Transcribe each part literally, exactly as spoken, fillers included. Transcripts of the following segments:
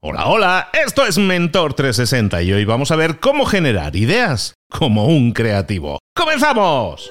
Hola, hola, esto es Mentor trescientos sesenta y hoy vamos a ver cómo generar ideas como un creativo. ¡Comenzamos!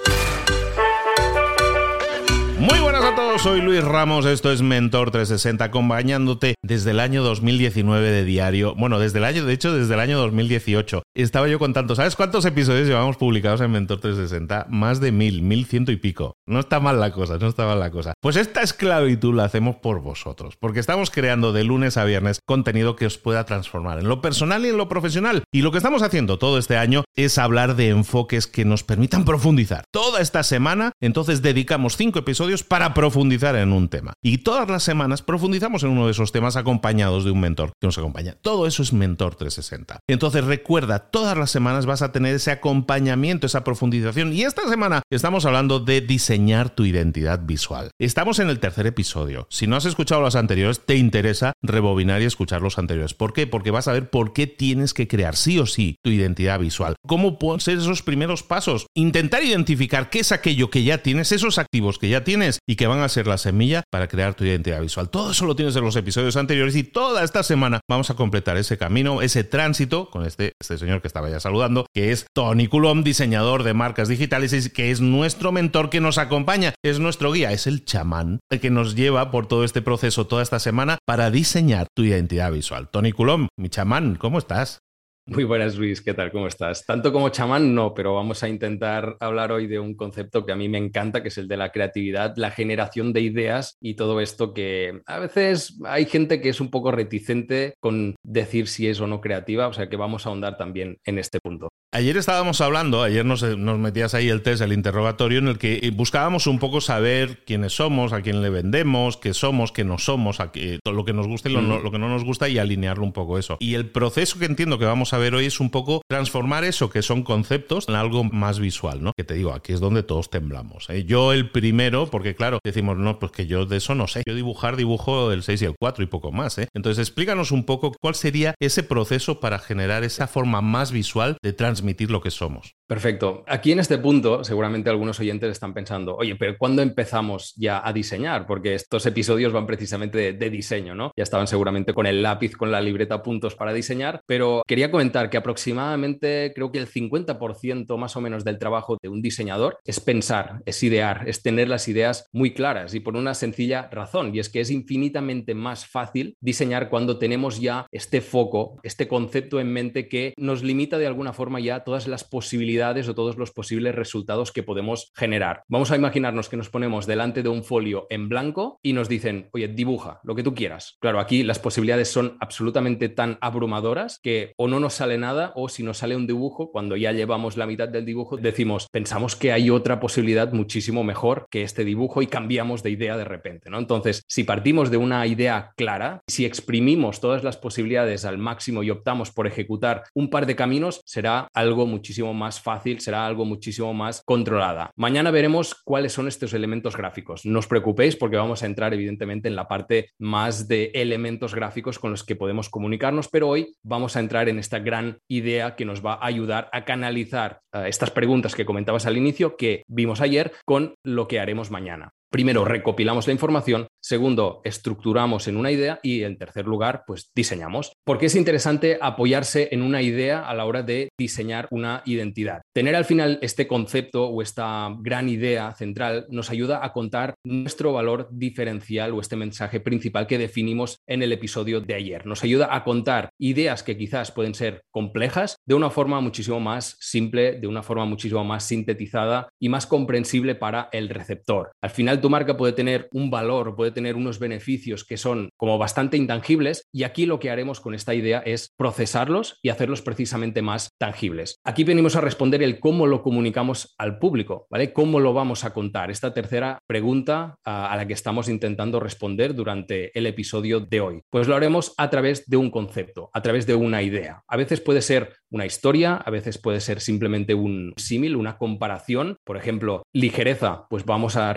Muy buenas a todos, soy Luis Ramos, esto es Mentor trescientos sesenta, acompañándote desde el año dos mil diecinueve de diario, bueno, desde el año, de hecho, desde el año dos mil dieciocho. Estaba yo contando, ¿sabes cuántos episodios llevamos publicados en Mentor trescientos sesenta? Más de mil, mil ciento y pico. No está mal la cosa, no está mal la cosa. Pues esta esclavitud la hacemos por vosotros, porque estamos creando de lunes a viernes contenido que os pueda transformar en lo personal y en lo profesional. Y lo que estamos haciendo todo este año es hablar de enfoques que nos permitan profundizar. Toda esta semana, entonces, dedicamos cinco episodios para profundizar en un tema. Y todas las semanas profundizamos en uno de esos temas acompañados de un mentor que nos acompaña. Todo eso es Mentor trescientos sesenta. Entonces recuerda, todas las semanas vas a tener ese acompañamiento, esa profundización. Y esta semana estamos hablando de diseñar tu identidad visual. Estamos en el tercer episodio. Si no has escuchado los anteriores, te interesa rebobinar y escuchar los anteriores. ¿Por qué? Porque vas a ver por qué tienes que crear sí o sí tu identidad visual. ¿Cómo pueden ser esos primeros pasos? Intentar identificar qué es aquello que ya tienes, esos activos que ya tienes y que van a ser la semilla para crear tu identidad visual. Todo eso lo tienes en los episodios anteriores y toda esta semana vamos a completar ese camino, ese tránsito con este, este señor que estaba ya saludando, que es Tony Coulomb, diseñador de marcas digitales, y que es nuestro mentor que nos acompaña, es nuestro guía, es el chamán el que nos lleva por todo este proceso toda esta semana para diseñar tu identidad visual. Tony Coulomb, mi chamán, ¿cómo estás? Muy buenas, Luis, ¿qué tal? ¿Cómo estás? Tanto como chamán, no, pero vamos a intentar hablar hoy de un concepto que a mí me encanta, que es el de la creatividad, la generación de ideas y todo esto que a veces hay gente que es un poco reticente con decir si es o no creativa, o sea que vamos a ahondar también en este punto. Ayer estábamos hablando, ayer nos, nos metías ahí el test, el interrogatorio, en el que buscábamos un poco saber quiénes somos, a quién le vendemos, qué somos, qué no somos, a qué, lo que nos gusta y lo, mm. lo que no nos gusta, y alinearlo un poco eso. Y el proceso que entiendo que vamos a ver hoy es un poco transformar eso, que son conceptos, en algo más visual, ¿no? Que te digo, aquí es donde todos temblamos, ¿eh? Yo el primero, porque claro, decimos, no, pues que yo de eso no sé. Yo dibujar, dibujo el seis y el cuatro y poco más, ¿eh? Entonces explícanos un poco cuál sería ese proceso para generar esa forma más visual de transmitir lo que somos. Perfecto. Aquí en este punto seguramente algunos oyentes están pensando, oye, pero ¿cuándo empezamos ya a diseñar? Porque estos episodios van precisamente de, de diseño, ¿no? Ya estaban seguramente con el lápiz, con la libreta a puntos para diseñar, pero quería comentar que aproximadamente creo que el cincuenta por ciento más o menos del trabajo de un diseñador es pensar, es idear, es tener las ideas muy claras, y por una sencilla razón, y es que es infinitamente más fácil diseñar cuando tenemos ya este foco, este concepto en mente que nos limita de alguna forma ya todas las posibilidades o todos los posibles resultados que podemos generar. Vamos a imaginarnos que nos ponemos delante de un folio en blanco y nos dicen, oye, dibuja lo que tú quieras. Claro, aquí las posibilidades son absolutamente tan abrumadoras que o no nos sale nada, o si nos sale un dibujo, cuando ya llevamos la mitad del dibujo, decimos, pensamos que hay otra posibilidad muchísimo mejor que este dibujo, y cambiamos de idea de repente, ¿no? Entonces, si partimos de una idea clara, si exprimimos todas las posibilidades al máximo y optamos por ejecutar un par de caminos, será algo muchísimo más fácil, será algo muchísimo más controlada. Mañana veremos cuáles son estos elementos gráficos. No os preocupéis, porque vamos a entrar evidentemente en la parte más de elementos gráficos con los que podemos comunicarnos, pero hoy vamos a entrar en esta gran idea que nos va a ayudar a canalizar uh, estas preguntas que comentabas al inicio, que vimos ayer, con lo que haremos mañana. Primero, recopilamos la información. Segundo, estructuramos en una idea. Y en tercer lugar, pues diseñamos. ¿Por qué es interesante apoyarse en una idea a la hora de diseñar una identidad? Tener al final este concepto o esta gran idea central nos ayuda a contar nuestro valor diferencial o este mensaje principal que definimos en el episodio de ayer. Nos ayuda a contar ideas que quizás pueden ser complejas de una forma muchísimo más simple, de una forma muchísimo más sintetizada y más comprensible para el receptor. Al final, tu marca puede tener un valor, puede tener unos beneficios que son como bastante intangibles, y aquí lo que haremos con esta idea es procesarlos y hacerlos precisamente más tangibles. Aquí venimos a responder el cómo lo comunicamos al público, ¿vale? ¿Cómo lo vamos a contar? Esta tercera pregunta a, a la que estamos intentando responder durante el episodio de hoy. Pues lo haremos a través de un concepto, a través de una idea. A veces puede ser una historia, a veces puede ser simplemente un símil, una comparación. Por ejemplo, ligereza, pues vamos a representar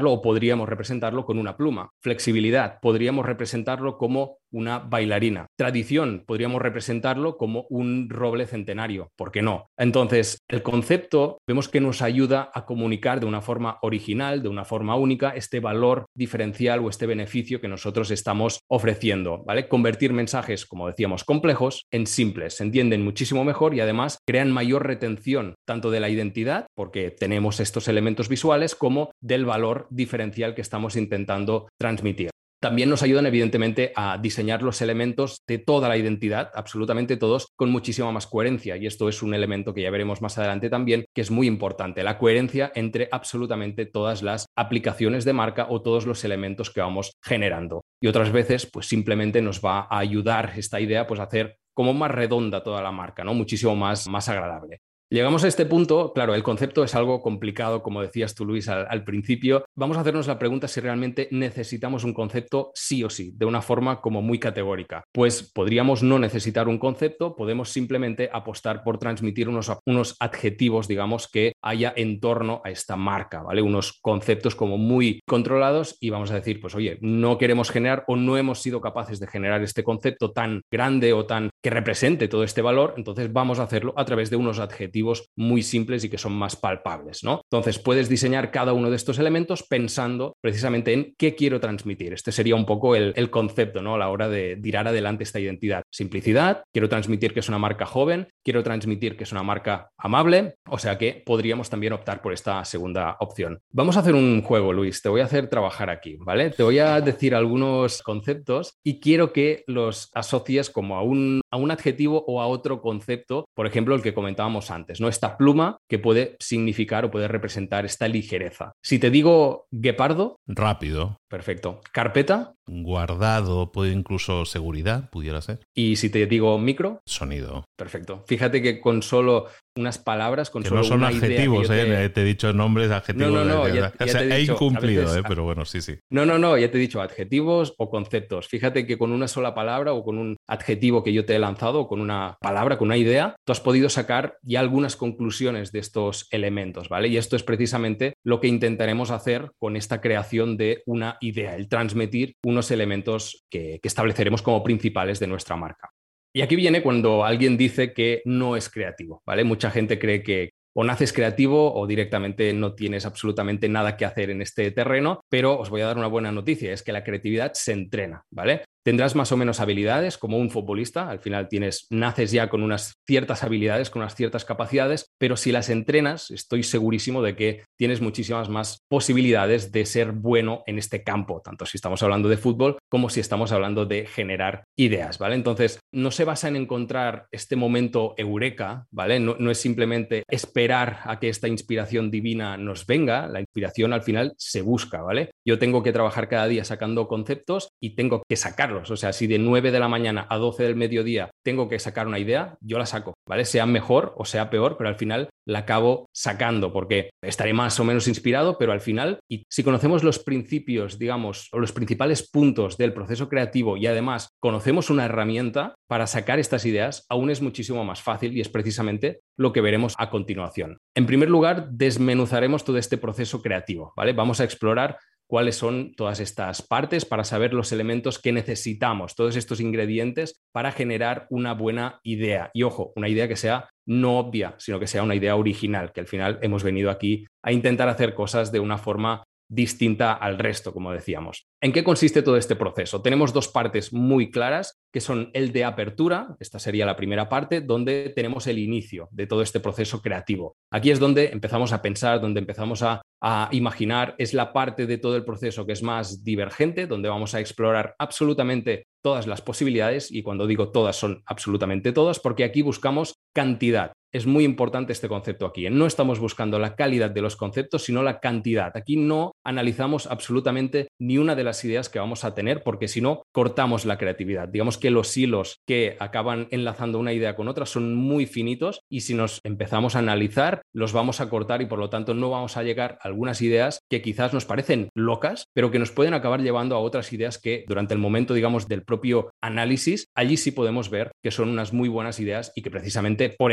representarlo o podríamos representarlo con una pluma. Flexibilidad, podríamos representarlo como una bailarina. Tradición, podríamos representarlo como un roble centenario. ¿Por qué no? Entonces, el concepto vemos que nos ayuda a comunicar de una forma original, de una forma única, este valor diferencial o este beneficio que nosotros estamos ofreciendo, ¿vale? Convertir mensajes, como decíamos, complejos en simples. Se entienden muchísimo mejor y además crean mayor retención tanto de la identidad, porque tenemos estos elementos visuales, como del valor diferencial que estamos intentando transmitir. También nos ayudan, evidentemente, a diseñar los elementos de toda la identidad, absolutamente todos, con muchísima más coherencia. Y esto es un elemento que ya veremos más adelante también, que es muy importante, la coherencia entre absolutamente todas las aplicaciones de marca o todos los elementos que vamos generando. Y otras veces, pues simplemente nos va a ayudar esta idea, pues a hacer como más redonda toda la marca, ¿no? Muchísimo más, más agradable. Llegamos a este punto, claro, el concepto es algo complicado, como decías tú, Luis, al, al principio. Vamos a hacernos la pregunta si realmente necesitamos un concepto sí o sí, de una forma como muy categórica. Pues podríamos no necesitar un concepto, podemos simplemente apostar por transmitir unos, unos adjetivos, digamos, que haya en torno a esta marca, ¿vale? Unos conceptos como muy controlados y vamos a decir, pues oye, no queremos generar o no hemos sido capaces de generar este concepto tan grande o tan que represente todo este valor, entonces vamos a hacerlo a través de unos adjetivos muy simples y que son más palpables, ¿no? Entonces puedes diseñar cada uno de estos elementos pensando precisamente en qué quiero transmitir. Este sería un poco el, el concepto, ¿no? A la hora de tirar adelante esta identidad. Simplicidad, quiero transmitir que es una marca joven, quiero transmitir que es una marca amable, o sea que podríamos también optar por esta segunda opción. Vamos a hacer un juego, Luis, te voy a hacer trabajar aquí, ¿vale? Te voy a decir algunos conceptos y quiero que los asocies como a un, a un adjetivo o a otro concepto, por ejemplo, el que comentábamos antes, ¿no? Esta pluma que puede significar o puede representar esta ligereza. Si te digo guepardo... Rápido. Perfecto. Carpeta. Guardado, puede incluso seguridad, pudiera ser. Y si te digo micro... Sonido. Perfecto. Fíjate que con solo unas palabras, con que solo no son una adjetivos, idea que eh, te... te he dicho nombres, adjetivos. No, no, no, de... ya, ya o sea, te he, he dicho, incumplido, veces... eh, pero bueno, sí, sí. No, no, no, ya te he dicho adjetivos o conceptos. Fíjate que con una sola palabra o con un adjetivo que yo te he lanzado o con una palabra, con una idea, tú has podido sacar ya algunas conclusiones de estos elementos, ¿vale? Y esto es precisamente lo que intentaremos hacer con esta creación de una idea, el transmitir unos elementos que, que estableceremos como principales de nuestra marca. Y aquí viene cuando alguien dice que no es creativo, ¿vale? Mucha gente cree que o naces creativo o directamente no tienes absolutamente nada que hacer en este terreno, pero os voy a dar una buena noticia, es que la creatividad se entrena, ¿vale? Tendrás más o menos habilidades como un futbolista, al final tienes, naces ya con unas ciertas habilidades, con unas ciertas capacidades, pero si las entrenas, estoy segurísimo de que tienes muchísimas más posibilidades de ser bueno en este campo, tanto si estamos hablando de fútbol como si estamos hablando de generar ideas, ¿vale? Entonces, no se basa en encontrar este momento eureka, ¿vale? No, no es simplemente esperar a que esta inspiración divina nos venga, la inspiración al final se busca, ¿vale? Yo tengo que trabajar cada día sacando conceptos y tengo que sacar. O sea, si de nueve de la mañana a doce del mediodía tengo que sacar una idea, yo la saco, ¿vale? Sea mejor o sea peor, pero al final la acabo sacando porque estaré más o menos inspirado, pero al final, y si conocemos los principios, digamos, o los principales puntos del proceso creativo y además conocemos una herramienta para sacar estas ideas, aún es muchísimo más fácil y es precisamente lo que veremos a continuación. En primer lugar, desmenuzaremos todo este proceso creativo, ¿vale? Vamos a explorar cuáles son todas estas partes para saber los elementos que necesitamos, todos estos ingredientes para generar una buena idea. Y ojo, una idea que sea no obvia, sino que sea una idea original, que al final hemos venido aquí a intentar hacer cosas de una forma distinta al resto, como decíamos. ¿En qué consiste todo este proceso? Tenemos dos partes muy claras, que son el de apertura, esta sería la primera parte, donde tenemos el inicio de todo este proceso creativo. Aquí es donde empezamos a pensar, donde empezamos a, a imaginar, es la parte de todo el proceso que es más divergente, donde vamos a explorar absolutamente todas las posibilidades, y cuando digo todas son absolutamente todas, porque aquí buscamos cantidad. Es muy importante este concepto aquí, ¿eh? No estamos buscando la calidad de los conceptos, sino la cantidad. Aquí no analizamos absolutamente ni una de las ideas que vamos a tener, porque si no, cortamos la creatividad. Digamos que los hilos que acaban enlazando una idea con otra son muy finitos y si nos empezamos a analizar, los vamos a cortar y por lo tanto no vamos a llegar a algunas ideas que quizás nos parecen locas, pero que nos pueden acabar llevando a otras ideas que durante el momento, digamos, del propio análisis, allí sí podemos ver que son unas muy buenas ideas y que precisamente por en medio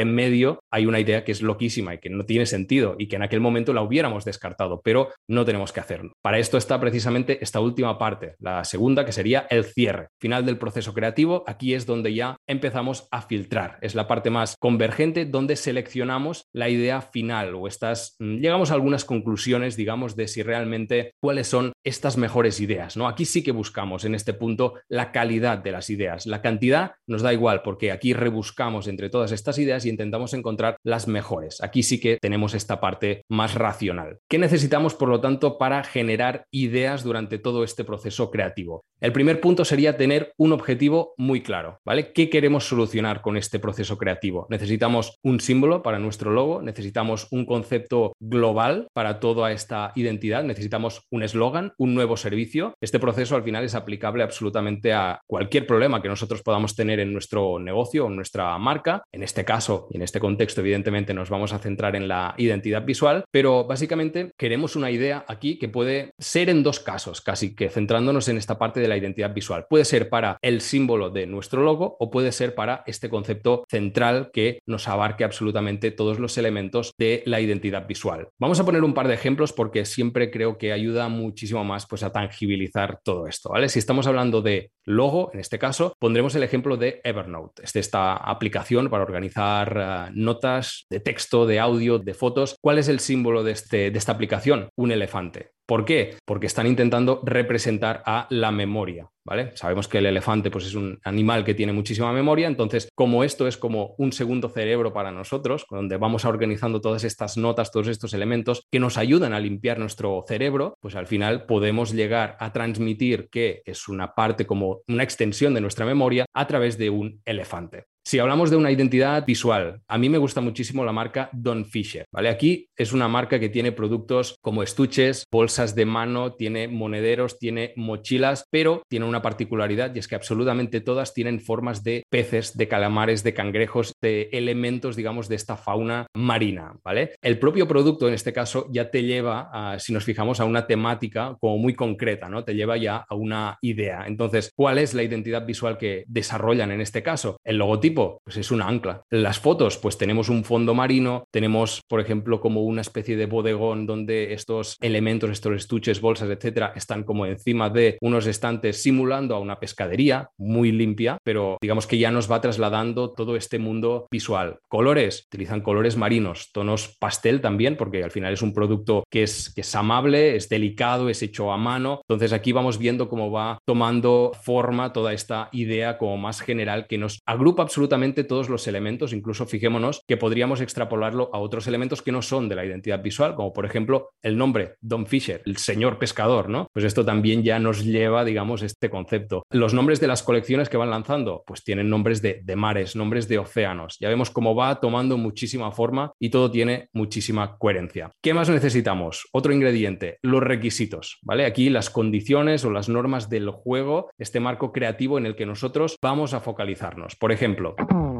inicio hay una idea que es loquísima y que no tiene sentido y que en aquel momento la hubiéramos descartado, pero no tenemos que hacerlo. Para esto está precisamente esta última parte, la segunda, que sería el cierre. Final del proceso creativo, aquí es donde ya empezamos a filtrar. Es la parte más convergente donde seleccionamos la idea final o estas, llegamos a algunas conclusiones, digamos, de si realmente cuáles son estas mejores ideas, ¿no? Aquí sí que buscamos en este punto la calidad de las ideas. La cantidad nos da igual porque aquí rebuscamos entre todas estas ideas y intentamos encontrar las mejores. Aquí sí que tenemos esta parte más racional. ¿Qué necesitamos, por lo tanto, para generar ideas durante todo este proceso creativo? El primer punto sería tener un objetivo muy claro, ¿vale? ¿Qué queremos solucionar con este proceso creativo? Necesitamos un símbolo para nuestro logo, necesitamos un concepto global para toda esta identidad, necesitamos un eslogan, un nuevo servicio. Este proceso al final es aplicable absolutamente a cualquier problema que nosotros podamos tener en nuestro negocio o en nuestra marca. En este caso y en este contexto, evidentemente, nos vamos a centrar en la identidad visual, pero básicamente queremos una idea aquí que puede ser en dos casos, casi que centrándonos en esta parte de la identidad visual. Puede ser para el símbolo de nuestro logo o puede ser para este concepto central que nos abarque absolutamente todos los elementos de la identidad visual. Vamos a poner un par de ejemplos porque siempre creo que ayuda muchísimo más pues, a tangibilizar todo esto, ¿vale? Si estamos hablando de logo, en este caso, pondremos el ejemplo de Evernote, es esta aplicación para organizar uh, notas de texto, de audio, de fotos. ¿Cuál es el símbolo de, este, de esta aplicación? Un elefante. ¿Por qué? Porque están intentando representar a la memoria, ¿vale? Sabemos que el elefante pues, es un animal que tiene muchísima memoria, entonces como esto es como un segundo cerebro para nosotros, donde vamos organizando todas estas notas, todos estos elementos que nos ayudan a limpiar nuestro cerebro, pues al final podemos llegar a transmitir que es una parte como una extensión de nuestra memoria a través de un elefante. Si hablamos de una identidad visual, a mí me gusta muchísimo la marca Don Fisher, ¿vale? Aquí es una marca que tiene productos como estuches, bolsas de mano, tiene monederos, tiene mochilas, pero tiene una particularidad y es que absolutamente todas tienen formas de peces, de calamares, de cangrejos, de elementos, digamos, de esta fauna marina, ¿vale? El propio producto, en este caso, ya te lleva, a, si nos fijamos, a una temática como muy concreta, ¿no? Te lleva ya a una idea. Entonces, ¿cuál es la identidad visual que desarrollan en este caso? El logotipo, pues es una ancla. Las fotos, pues tenemos un fondo marino, tenemos, por ejemplo, como una especie de bodegón donde estos elementos, estos estuches, bolsas, etcétera, están como encima de unos estantes simulando a una pescadería muy limpia, pero digamos que ya nos va trasladando todo este mundo visual. Colores, utilizan colores marinos, tonos pastel también, porque al final es un producto que es, que es amable, es delicado, es hecho a mano. Entonces aquí vamos viendo cómo va tomando forma toda esta idea como más general que nos agrupa absolutamente todos los elementos, incluso fijémonos que podríamos extrapolarlo a otros elementos que no son de la identidad visual, como por ejemplo el nombre, Don Fisher, el señor pescador, ¿no? Pues esto también ya nos lleva, digamos, este concepto. Los nombres de las colecciones que van lanzando, pues tienen nombres de, de mares, nombres de océanos. Ya vemos cómo va tomando muchísima forma y todo tiene muchísima coherencia. ¿Qué más necesitamos? Otro ingrediente, los requisitos, ¿vale? Aquí las condiciones o las normas del juego, este marco creativo en el que nosotros vamos a focalizarnos. Por ejemplo,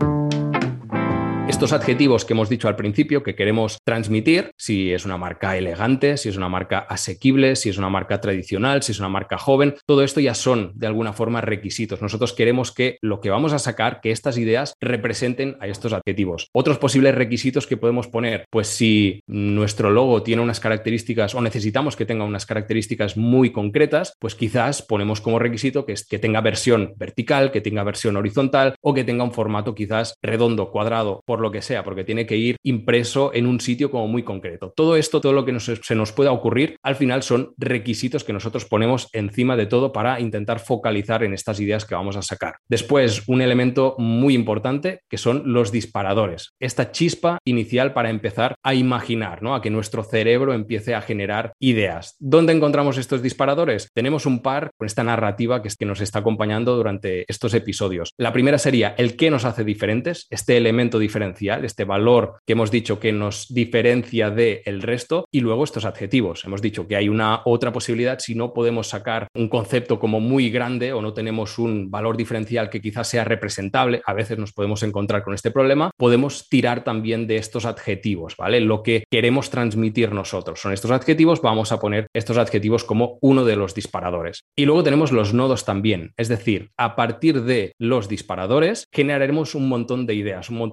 estos adjetivos que hemos dicho al principio que queremos transmitir, si es una marca elegante, si es una marca asequible, si es una marca tradicional, si es una marca joven, todo esto ya son de alguna forma requisitos. Nosotros queremos que lo que vamos a sacar, que estas ideas representen a estos adjetivos. Otros posibles requisitos que podemos poner, pues si nuestro logo tiene unas características o necesitamos que tenga unas características muy concretas, pues quizás ponemos como requisito que, es, que tenga versión vertical, que tenga versión horizontal o que tenga un formato quizás redondo, cuadrado, por lo que sea, porque tiene que ir impreso en un sitio como muy concreto. Todo esto, todo lo que nos, se nos pueda ocurrir, al final son requisitos que nosotros ponemos encima de todo para intentar focalizar en estas ideas que vamos a sacar. Después, un elemento muy importante que son los disparadores. Esta chispa inicial para empezar a imaginar, ¿no? A que nuestro cerebro empiece a generar ideas. ¿Dónde encontramos estos disparadores? Tenemos un par con esta narrativa que, es que nos está acompañando durante estos episodios. La primera sería el qué nos hace diferentes, este elemento diferencial, este valor que hemos dicho que nos diferencia del resto, y luego estos adjetivos. Hemos dicho que hay una otra posibilidad si no podemos sacar un concepto como muy grande o no tenemos un valor diferencial que quizás sea representable, a veces nos podemos encontrar con este problema, podemos tirar también de estos adjetivos, ¿vale? Lo que queremos transmitir nosotros son estos adjetivos, vamos a poner estos adjetivos como uno de los disparadores. Y luego tenemos los nodos también, es decir, a partir de los disparadores generaremos un montón de ideas, un montón de conceptos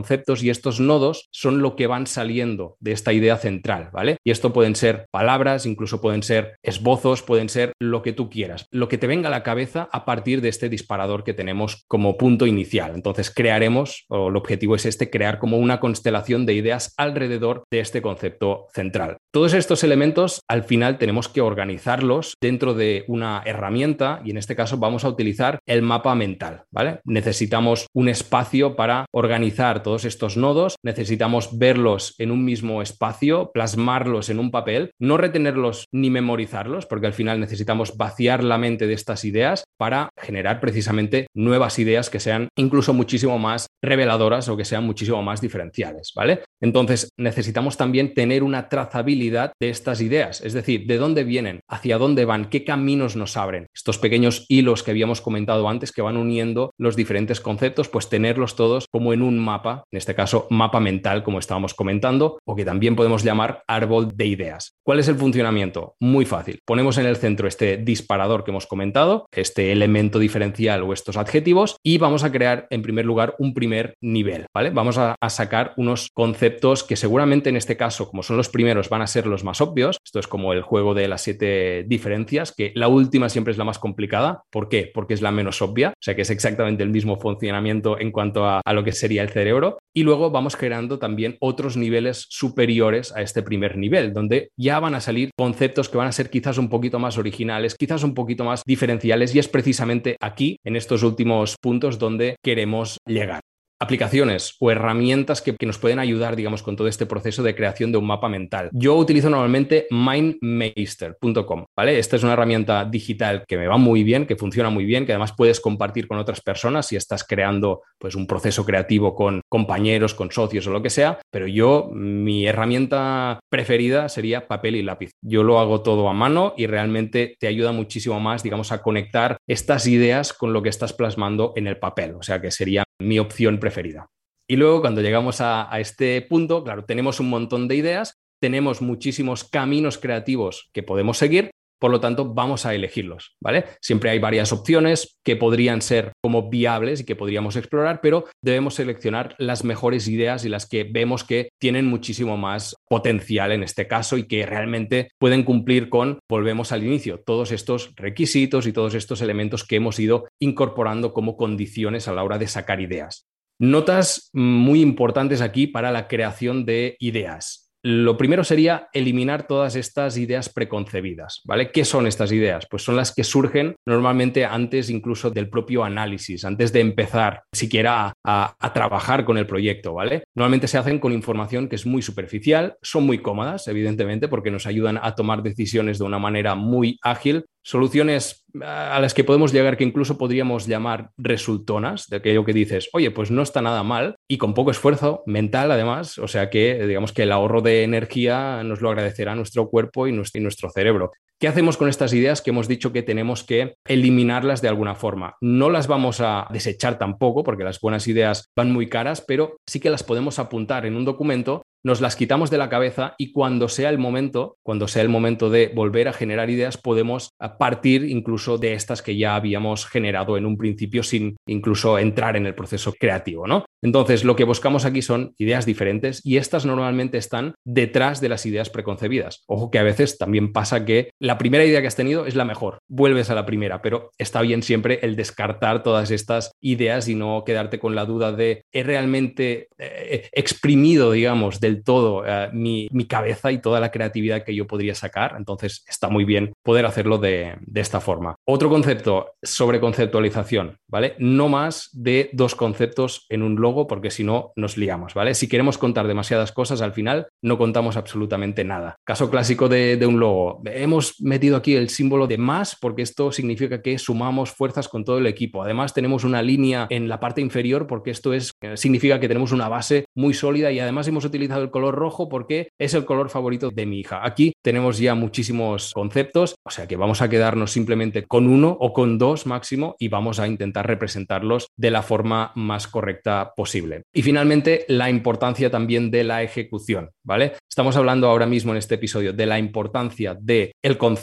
conceptos y estos nodos son lo que van saliendo de esta idea central, ¿vale? Y esto pueden ser palabras, incluso pueden ser esbozos, pueden ser lo que tú quieras, lo que te venga a la cabeza a partir de este disparador que tenemos como punto inicial. Entonces crearemos, o el objetivo es este, crear como una constelación de ideas alrededor de este concepto central. Todos estos elementos al final tenemos que organizarlos dentro de una herramienta y en este caso vamos a utilizar el mapa mental, ¿vale? Necesitamos un espacio para organizar todos estos nodos, necesitamos verlos en un mismo espacio, plasmarlos en un papel, no retenerlos ni memorizarlos, porque al final necesitamos vaciar la mente de estas ideas para generar precisamente nuevas ideas que sean incluso muchísimo más reveladoras o que sean muchísimo más diferenciales, ¿vale? Entonces necesitamos también tener una trazabilidad de estas ideas, es decir, de dónde vienen, hacia dónde van, qué caminos nos abren. Estos pequeños hilos que habíamos comentado antes que van uniendo los diferentes conceptos, pues tenerlos todos como en un mapa, en este caso mapa mental, como estábamos comentando, o que también podemos llamar árbol de ideas. ¿Cuál es el funcionamiento? Muy fácil. Ponemos en el centro este disparador que hemos comentado, este elemento diferencial o estos adjetivos, y vamos a crear en primer lugar un primer nivel, ¿vale? Vamos a, a sacar unos conceptos que seguramente en este caso, como son los primeros, van a ser los más obvios. Esto es como el juego de las siete diferencias, que la última siempre es la más complicada. ¿Por qué? Porque es la menos obvia, o sea que es exactamente el mismo funcionamiento en cuanto a, a lo que sería el cerebro. Y luego vamos creando también otros niveles superiores a este primer nivel, donde ya van a salir conceptos que van a ser quizás un poquito más originales, quizás un poquito más diferenciales, y es precisamente aquí, en estos últimos puntos, donde queremos llegar. Aplicaciones o herramientas que, que nos pueden ayudar, digamos, con todo este proceso de creación de un mapa mental. Yo utilizo normalmente mindmeister punto com, ¿vale? Esta es una herramienta digital que me va muy bien, que funciona muy bien, que además puedes compartir con otras personas si estás creando pues un proceso creativo con compañeros, con socios o lo que sea, pero yo, mi herramienta preferida sería papel y lápiz. Yo lo hago todo a mano y realmente te ayuda muchísimo más, digamos, a conectar estas ideas con lo que estás plasmando en el papel, o sea que sería mi opción preferida. Y luego cuando llegamos a, a este punto, claro, tenemos un montón de ideas, tenemos muchísimos caminos creativos que podemos seguir, por lo tanto vamos a elegirlos, ¿vale? Siempre hay varias opciones que podrían ser como viables y que podríamos explorar, pero debemos seleccionar las mejores ideas y las que vemos que tienen muchísimo más potencial en este caso y que realmente pueden cumplir con, volvemos al inicio, todos estos requisitos y todos estos elementos que hemos ido incorporando como condiciones a la hora de sacar ideas. Notas muy importantes aquí para la creación de ideas. Lo primero sería eliminar todas estas ideas preconcebidas, ¿vale? ¿Qué son estas ideas? Pues son las que surgen normalmente antes incluso del propio análisis, antes de empezar siquiera a, a, a trabajar con el proyecto, ¿vale? Normalmente se hacen con información que es muy superficial, son muy cómodas, evidentemente, porque nos ayudan a tomar decisiones de una manera muy ágil, soluciones a las que podemos llegar que incluso podríamos llamar resultonas, de aquello que dices, oye, pues no está nada mal y con poco esfuerzo mental además, o sea que digamos que el ahorro de energía nos lo agradecerá nuestro cuerpo y nuestro, y nuestro cerebro. ¿Qué hacemos con estas ideas que hemos dicho que tenemos que eliminarlas de alguna forma? No las vamos a desechar tampoco porque las buenas ideas van muy caras, pero sí que las podemos apuntar en un documento, nos las quitamos de la cabeza y cuando sea el momento, cuando sea el momento de volver a generar ideas, podemos partir incluso de estas que ya habíamos generado en un principio sin incluso entrar en el proceso creativo, ¿no? Entonces, lo que buscamos aquí son ideas diferentes y estas normalmente están detrás de las ideas preconcebidas. Ojo que a veces también pasa que la primera idea que has tenido es la mejor, vuelves a la primera, pero está bien siempre el descartar todas estas ideas y no quedarte con la duda de ¿he realmente eh, exprimido, digamos, del todo eh, mi, mi cabeza y toda la creatividad que yo podría sacar? Entonces está muy bien poder hacerlo de, de esta forma. Otro concepto sobre conceptualización, ¿vale? No más de dos conceptos en un logo porque si no nos liamos, ¿vale? Si queremos contar demasiadas cosas al final no contamos absolutamente nada. Caso clásico de, de un logo. Hemos metido aquí el símbolo de más porque esto significa que sumamos fuerzas con todo el equipo. Además tenemos una línea en la parte inferior porque esto es, significa que tenemos una base muy sólida y además hemos utilizado el color rojo porque es el color favorito de mi hija. Aquí tenemos ya muchísimos conceptos, o sea que vamos a quedarnos simplemente con uno o con dos máximo y vamos a intentar representarlos de la forma más correcta posible. Y finalmente, la importancia también de la ejecución, ¿vale? Estamos hablando ahora mismo en este episodio de la importancia del concepto,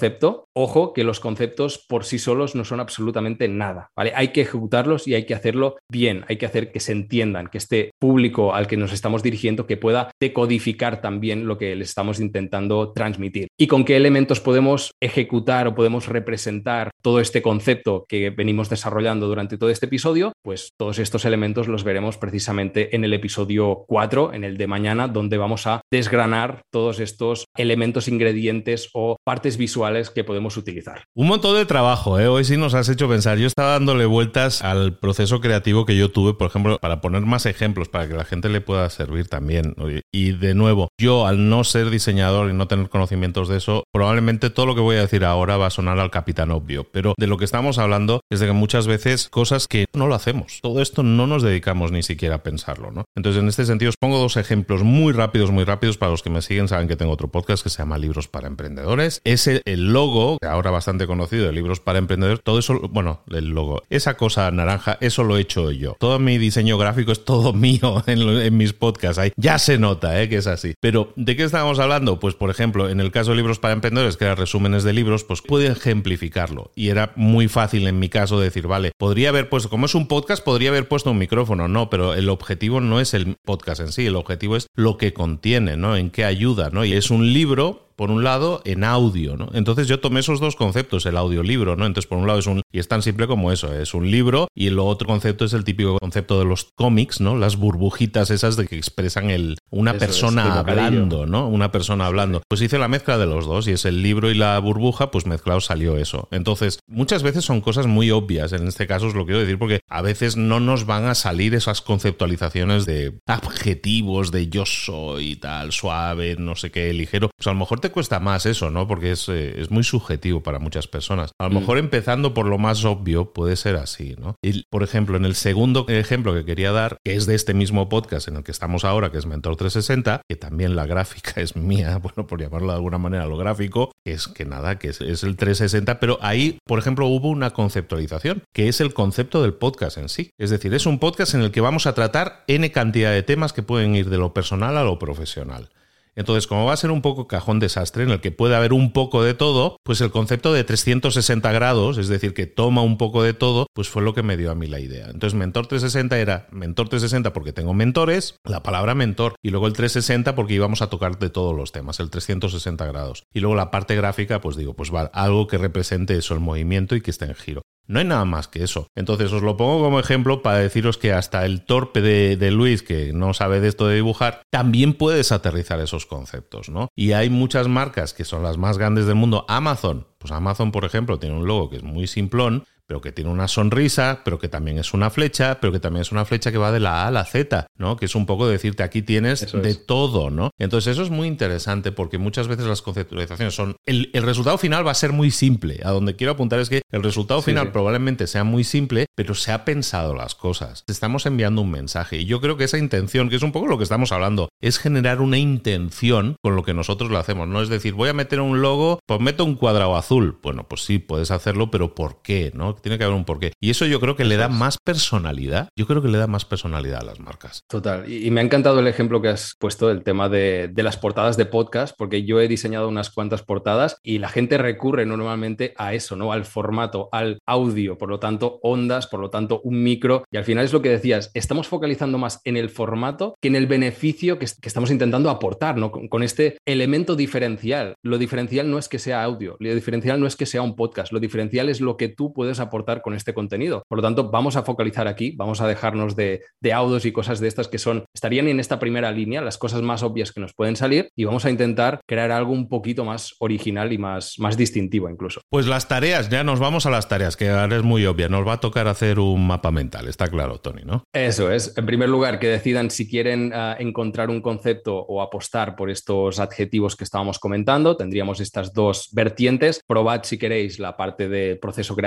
ojo que los conceptos por sí solos no son absolutamente nada, ¿vale? Hay que ejecutarlos y hay que hacerlo bien, hay que hacer que se entiendan, que este público al que nos estamos dirigiendo que pueda decodificar también lo que les estamos intentando transmitir. ¿Y con qué elementos podemos ejecutar o podemos representar todo este concepto que venimos desarrollando durante todo este episodio? Pues todos estos elementos los veremos precisamente en el episodio cuatro, en el de mañana, donde vamos a desgranar todos estos elementos, ingredientes o partes visuales que podemos utilizar. Un montón de trabajo, ¿eh? Hoy sí nos has hecho pensar. Yo estaba dándole vueltas al proceso creativo que yo tuve, por ejemplo, para poner más ejemplos, para que la gente le pueda servir también. Y de nuevo, yo al no ser diseñador y no tener conocimientos de eso, probablemente todo lo que voy a decir ahora va a sonar al capitán obvio, pero de lo que estamos hablando es de que muchas veces cosas que no lo hacemos. Todo esto no nos dedicamos ni siquiera a pensarlo, ¿no? Entonces, en este sentido, os pongo dos ejemplos muy rápidos, muy rápidos. Para los que me siguen saben que tengo otro podcast que se llama Libros para Emprendedores. Ese, el logo, ahora bastante conocido de Libros para Emprendedores, todo eso, bueno, el logo, esa cosa naranja, eso lo he hecho yo. Todo mi diseño gráfico es todo mío en, lo, en mis podcasts. Ahí ya se nota, ¿eh? Que es así. Pero, ¿de qué estábamos hablando? Pues, por ejemplo, en el caso de Libros para Emprendedores, que eran resúmenes de libros, pues puede ejemplificarlo. Y era muy fácil en mi caso decir, vale, podría haber puesto, como es un podcast, podría haber puesto un micrófono. No, pero el objetivo no es el podcast en sí, el objetivo es lo que contiene, ¿no? En qué ayuda, ¿no? Y es un libro, por un lado, en audio, ¿no? Entonces yo tomé esos dos conceptos, el audiolibro, ¿no? Entonces, por un lado es un, y es tan simple como eso, es un libro, y el otro concepto es el típico concepto de los cómics, ¿no? Las burbujitas esas de que expresan el, una eso persona es, hablando, ¿no? Una persona hablando. Pues hice la mezcla de los dos, y es el libro y la burbuja, pues mezclado salió eso. Entonces, muchas veces son cosas muy obvias, en este caso os lo quiero decir porque a veces no nos van a salir esas conceptualizaciones de adjetivos, de yo soy, tal, suave, no sé qué, ligero. Pues a lo mejor te cuesta más eso, ¿no? Porque es, eh, es muy subjetivo para muchas personas. A lo mm. mejor empezando por lo más obvio puede ser así, ¿no? Y, por ejemplo, en el segundo ejemplo que quería dar, que es de este mismo podcast en el que estamos ahora, que es Mentor trescientos sesenta, que también la gráfica es mía, bueno, por llamarlo de alguna manera lo gráfico, es que nada, que es, es el trescientos sesenta, pero ahí, por ejemplo, hubo una conceptualización, que es el concepto del podcast en sí. Es decir, es un podcast en el que vamos a tratar N cantidad de temas que pueden ir de lo personal a lo profesional. Entonces, como va a ser un poco cajón desastre en el que puede haber un poco de todo, pues el concepto de trescientos sesenta grados, es decir, que toma un poco de todo, pues fue lo que me dio a mí la idea. Entonces, Mentor trescientos sesenta era Mentor trescientos sesenta porque tengo mentores, la palabra mentor, y luego el trescientos sesenta porque íbamos a tocar de todos los temas, el trescientos sesenta grados. Y luego la parte gráfica, pues digo, pues vale, algo que represente eso, el movimiento y que esté en giro. No hay nada más que eso. Entonces os lo pongo como ejemplo para deciros que hasta el torpe de, de Luis, que no sabe de esto de dibujar, también puedes aterrizar esos conceptos, ¿no? Y hay muchas marcas que son las más grandes del mundo. Amazon, pues Amazon, por ejemplo, tiene un logo que es muy simplón, pero que tiene una sonrisa, pero que también es una flecha, pero que también es una flecha que va de la A a la Z, ¿no? Que es un poco decirte, aquí tienes eso de es. todo, ¿no? Entonces eso es muy interesante porque muchas veces las conceptualizaciones son... El, el resultado final va a ser muy simple. A donde quiero apuntar es que el resultado sí, final sí. probablemente sea muy simple, pero se ha pensado las cosas. Estamos enviando un mensaje y yo creo que esa intención, que es un poco lo que estamos hablando, es generar una intención con lo que nosotros lo hacemos. No es decir, voy a meter un logo, pues meto un cuadrado azul. Bueno, pues sí, puedes hacerlo, pero ¿por qué? ¿No? Tiene que haber un porqué. Y eso yo creo que eso le da es. más personalidad. Yo creo que le da más personalidad a las marcas. Total. Y, y me ha encantado el ejemplo que has puesto del tema de, de las portadas de podcast, porque yo he diseñado unas cuantas portadas y la gente recurre normalmente a eso, ¿no? Al formato, al audio, por lo tanto, ondas, por lo tanto, un micro. Y al final es lo que decías, estamos focalizando más en el formato que en el beneficio que, que estamos intentando aportar, ¿no? Con, con este elemento diferencial. Lo diferencial no es que sea audio, lo diferencial no es que sea un podcast, lo diferencial es lo que tú puedes aportar con este contenido. Por lo tanto, vamos a focalizar aquí, vamos a dejarnos de, de audios y cosas de estas que son, estarían en esta primera línea, las cosas más obvias que nos pueden salir, y vamos a intentar crear algo un poquito más original y más, más distintivo incluso. Pues las tareas, ya nos vamos a las tareas, que ahora es muy obvia. Nos va a tocar hacer un mapa mental, está claro, Tony, ¿no? Eso es. En primer lugar, que decidan si quieren uh, encontrar un concepto o apostar por estos adjetivos que estábamos comentando. Tendríamos estas dos vertientes. Probad si queréis la parte de proceso creativo. Si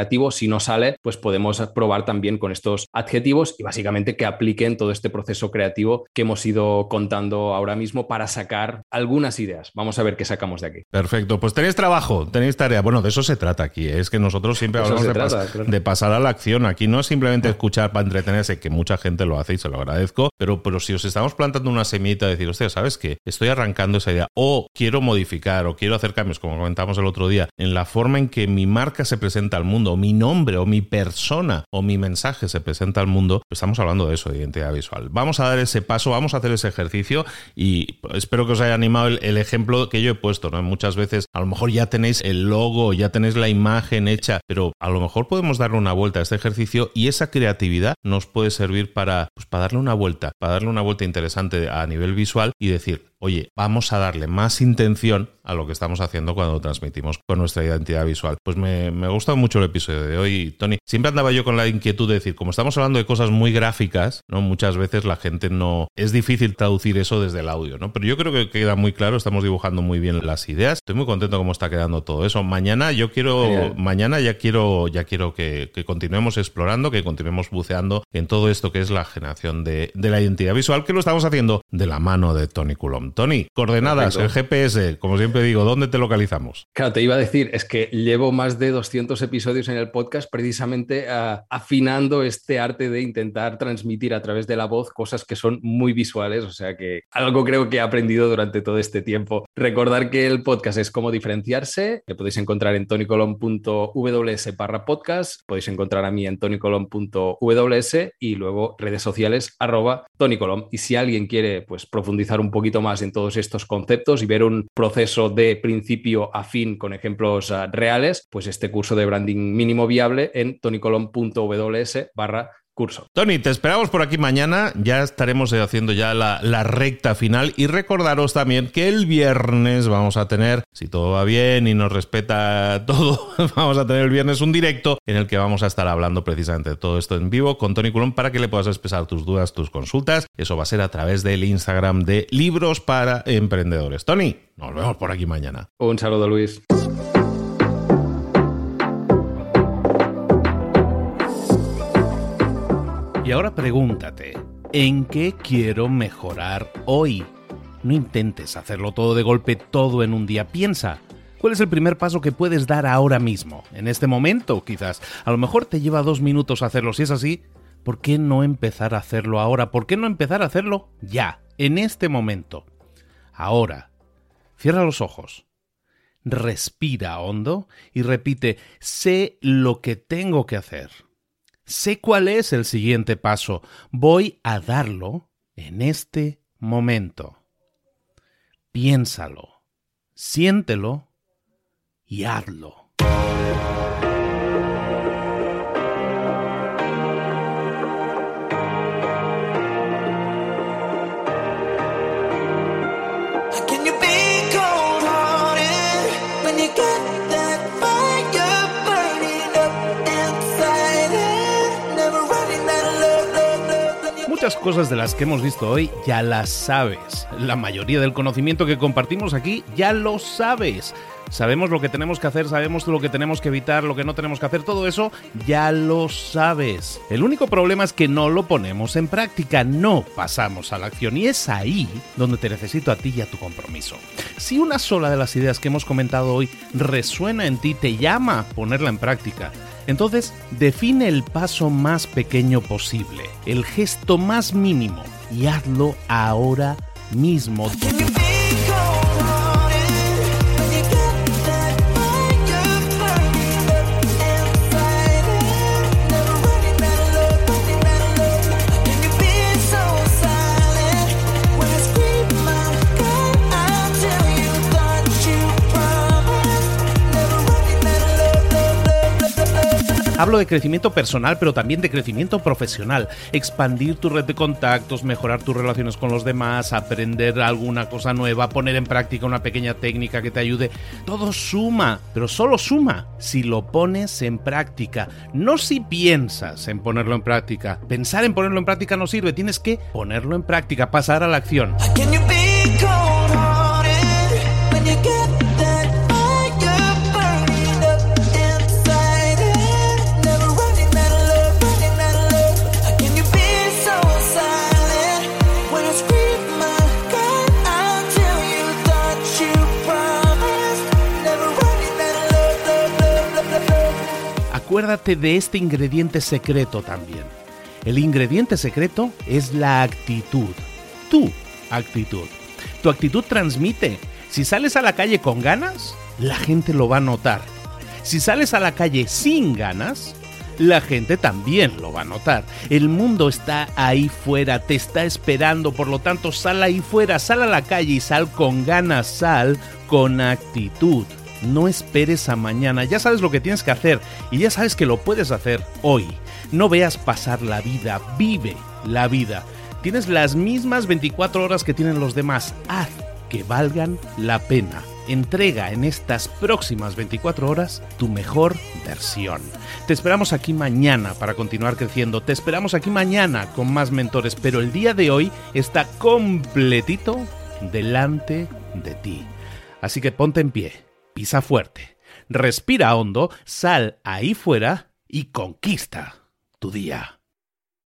si no sale, pues podemos probar también con estos adjetivos y básicamente que apliquen todo este proceso creativo que hemos ido contando ahora mismo para sacar algunas ideas. Vamos a ver qué sacamos de aquí. Perfecto, pues tenéis trabajo, tenéis tarea. Bueno, de eso se trata aquí, ¿eh? Es que nosotros siempre hablamos de, trata, pas- claro. de pasar a la acción. Aquí no es simplemente escuchar para entretenerse, que mucha gente lo hace y se lo agradezco, pero, pero si os estamos plantando una semillita de decir, hostia, ¿sabes qué? Estoy arrancando esa idea o quiero modificar o quiero hacer cambios, como comentamos el otro día, en la forma en que mi marca se presenta al mundo, o mi nombre o mi persona o mi mensaje se presenta al mundo, pues estamos hablando de eso, de identidad visual. Vamos a dar ese paso, vamos a hacer ese ejercicio y espero que os haya animado el, el ejemplo que yo he puesto, ¿no? Muchas veces a lo mejor ya tenéis el logo, ya tenéis la imagen hecha, pero a lo mejor podemos darle una vuelta a este ejercicio y esa creatividad nos puede servir para, pues, para darle una vuelta, para darle una vuelta interesante a nivel visual y decir, oye, vamos a darle más intención a lo que estamos haciendo cuando transmitimos con nuestra identidad visual. Pues me, me ha gustado mucho el episodio de hoy, Tony. Siempre andaba yo con la inquietud de decir, como estamos hablando de cosas muy gráficas, ¿no? Muchas veces la gente no... Es difícil traducir eso desde el audio, ¿no? Pero yo creo que queda muy claro, estamos dibujando muy bien las ideas. Estoy muy contento cómo está quedando todo eso. Mañana yo quiero... Genial. Mañana ya quiero ya quiero que, que continuemos explorando, que continuemos buceando en todo esto que es la generación de, de la identidad visual, que lo estamos haciendo de la mano de Tony Coulomb. Tony, coordenadas, perfecto. El G P S, como siempre digo, ¿dónde te localizamos? Claro, te iba a decir, es que llevo más de doscientos episodios en el podcast precisamente uh, afinando este arte de intentar transmitir a través de la voz cosas que son muy visuales, o sea que algo creo que he aprendido durante todo este tiempo. Recordar que el podcast es Cómo diferenciarse, que podéis encontrar en tonycolomb punto ws barra podcast, podéis encontrar a mí en tonycolomb punto ws y luego redes sociales arroba tonycolomb. Y si alguien quiere pues profundizar un poquito más en todos estos conceptos y ver un proceso de principio a fin con ejemplos uh, reales, pues este curso de branding mínimo viable en tonycolomb punto ws barra curso. Tony, te esperamos por aquí mañana, ya estaremos haciendo ya la, la recta final y recordaros también que el viernes vamos a tener, si todo va bien y nos respeta todo, vamos a tener el viernes un directo en el que vamos a estar hablando precisamente de todo esto en vivo con Tony Coulomb para que le puedas expresar tus dudas, tus consultas. Eso va a ser a través del Instagram de Libros para Emprendedores. Tony, nos vemos por aquí mañana. Un saludo, Luis. Y ahora pregúntate, ¿en qué quiero mejorar hoy? No intentes hacerlo todo de golpe, todo en un día. Piensa, ¿cuál es el primer paso que puedes dar ahora mismo? En este momento, quizás. A lo mejor te lleva dos minutos hacerlo. Si es así, ¿por qué no empezar a hacerlo ahora? ¿Por qué no empezar a hacerlo ya, en este momento? Ahora, cierra los ojos, respira hondo y repite, sé lo que tengo que hacer. Sé cuál es el siguiente paso. Voy a darlo en este momento. Piénsalo, siéntelo y hazlo. Muchas cosas de las que hemos visto hoy ya las sabes. La mayoría del conocimiento que compartimos aquí ya lo sabes. Sabemos lo que tenemos que hacer, sabemos lo que tenemos que evitar, lo que no tenemos que hacer, todo eso ya lo sabes. El único problema es que no lo ponemos en práctica, no pasamos a la acción y es ahí donde te necesito a ti y a tu compromiso. Si una sola de las ideas que hemos comentado hoy resuena en ti, te llama a ponerla en práctica, entonces define el paso más pequeño posible, el gesto más mínimo y hazlo ahora mismo. Hablo de crecimiento personal, pero también de crecimiento profesional. Expandir tu red de contactos, mejorar tus relaciones con los demás, aprender alguna cosa nueva, poner en práctica una pequeña técnica que te ayude. Todo suma, pero solo suma si lo pones en práctica. No si piensas en ponerlo en práctica. Pensar en ponerlo en práctica no sirve. Tienes que ponerlo en práctica, pasar a la acción. acuérdate de este ingrediente secreto también. El ingrediente secreto es la actitud. Tu actitud. Tu actitud transmite. Si sales a la calle con ganas, la gente lo va a notar. Si sales a la calle sin ganas, la gente también lo va a notar. El mundo está ahí fuera, te está esperando, por lo tanto sal ahí fuera, sal a la calle y sal con ganas, sal con actitud. No esperes a mañana, ya sabes lo que tienes que hacer y ya sabes que lo puedes hacer hoy. No veas pasar la vida, vive la vida. Tienes las mismas veinticuatro horas que tienen los demás, haz que valgan la pena. Entrega en estas próximas veinticuatro horas tu mejor versión. Te esperamos aquí mañana para continuar creciendo. Te esperamos aquí mañana con más mentores, pero el día de hoy está completito delante de ti. Así que ponte en pie, pisa fuerte, respira hondo, sal ahí fuera y conquista tu día.